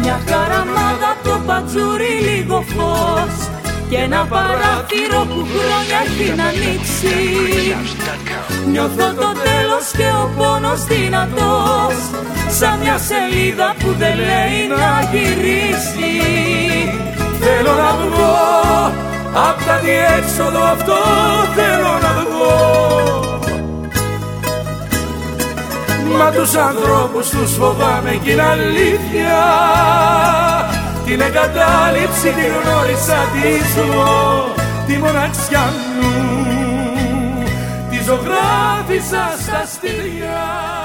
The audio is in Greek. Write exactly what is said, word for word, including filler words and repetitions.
μια χαραμάδα, το πατζούρι λίγο φως και ένα παράθυρο που χρόνια έχει να ανοίξει. Νιώθω το τέλος και ο πόνος δυνατός, σαν μια σελίδα που δεν λέει να γυρίσει. Θέλω να βγω απ' τα διέξοδο αυτό, θέλω να βγω. Μα τους ανθρώπους τους φοβάμαι κι είναι αλήθεια. Την εγκατάλειψη τη γνώρισα, τη ζω, τη μοναξιά μου τη ζωγράφισα στα στήρια.